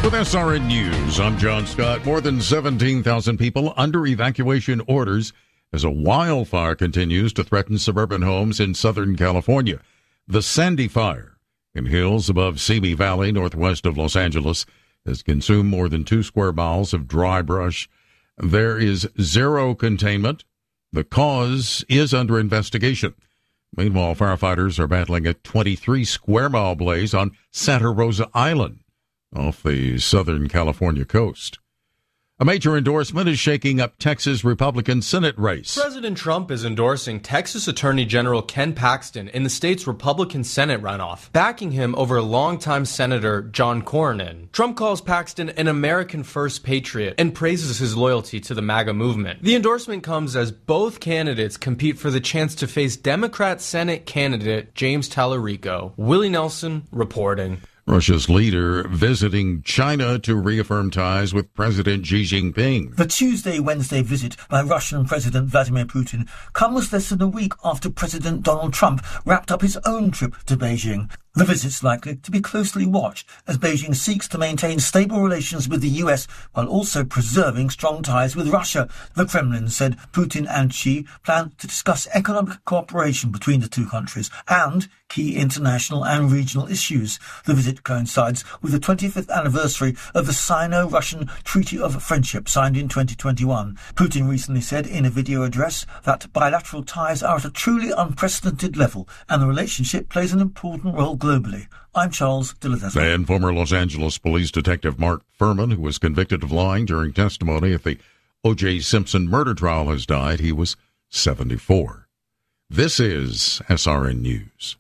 With SRN News, I'm John Scott. More than 17,000 people under evacuation orders as a wildfire continues to threaten suburban homes in Southern California. The Sandy Fire in hills above Simi Valley, northwest of Los Angeles, has consumed more than 2 square miles of dry brush. There is zero containment. The cause is under investigation. Meanwhile, firefighters are battling a 23 square mile blaze on Santa Rosa Island off the Southern California coast. A major endorsement is shaking up Texas Republican Senate race. President Trump is endorsing Texas Attorney General Ken Paxton in the state's Republican Senate runoff, backing him over longtime Senator John Cornyn. Trump calls Paxton an American first patriot and praises his loyalty to the MAGA movement. The endorsement comes as both candidates compete for the chance to face Democrat Senate candidate James Tallarico. Willie Nelson reporting. Russia's leader visiting China to reaffirm ties with President Xi Jinping. The Tuesday-Wednesday visit by Russian President Vladimir Putin comes less than a week after President Donald Trump wrapped up his own trip to Beijing. The visit's likely to be closely watched as Beijing seeks to maintain stable relations with the US while also preserving strong ties with Russia. The Kremlin said Putin and Xi plan to discuss economic cooperation between the two countries and key international and regional issues. The visit coincides with the 25th anniversary of the Sino-Russian Treaty of Friendship signed in 2021. Putin recently said in a video address that bilateral ties are at a truly unprecedented level and the relationship plays an important role globally. I'm Charles Dilladesma. And former Los Angeles police detective Mark Furman, who was convicted of lying during testimony at the O.J. Simpson murder trial, has died. He was 74. This is SRN News.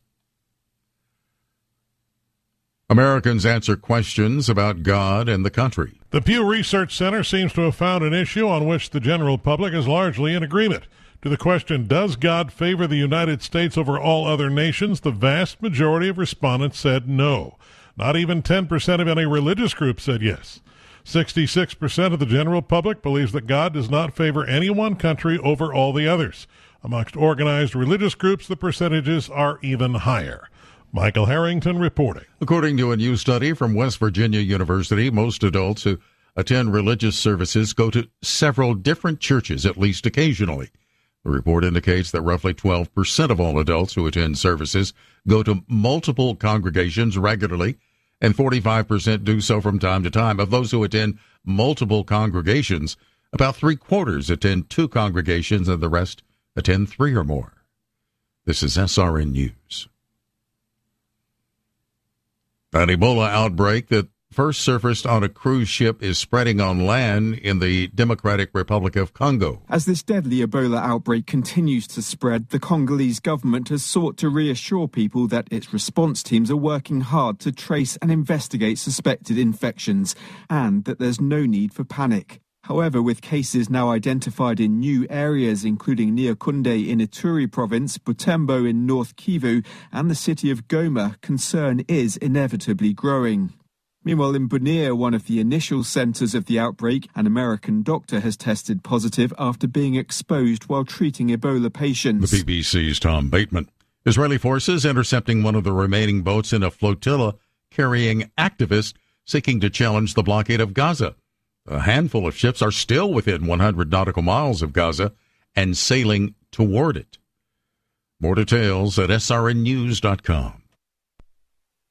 Americans answer questions about God and the country. The Pew Research Center seems to have found an issue on which the general public is largely in agreement. To the question, does God favor the United States over all other nations, the vast majority of respondents said no. Not even 10% of any religious group said yes. 66% of the general public believes that God does not favor any one country over all the others. Amongst organized religious groups, the percentages are even higher. Michael Harrington reporting. According to a new study from West Virginia University, most adults who attend religious services go to several different churches at least occasionally. The report indicates that roughly 12% of all adults who attend services go to multiple congregations regularly, and 45% do so from time to time. Of those who attend multiple congregations, about 3/4 attend 2 congregations, and the rest attend 3 or more. This is SRN News. An Ebola outbreak that first surfaced on a cruise ship is spreading on land in the Democratic Republic of Congo. As this deadly Ebola outbreak continues to spread, the Congolese government has sought to reassure people that its response teams are working hard to trace and investigate suspected infections, and that there's no need for panic. However, with cases now identified in new areas, including Nyakunde in Ituri province, Butembo in North Kivu, and the city of Goma, concern is inevitably growing. Meanwhile, in Bunia, one of the initial centres of the outbreak, an American doctor has tested positive after being exposed while treating Ebola patients. The BBC's Tom Bateman. Israeli forces intercepting one of the remaining boats in a flotilla carrying activists seeking to challenge the blockade of Gaza. A handful of ships are still within 100 nautical miles of Gaza and sailing toward it. More details at srnnews.com.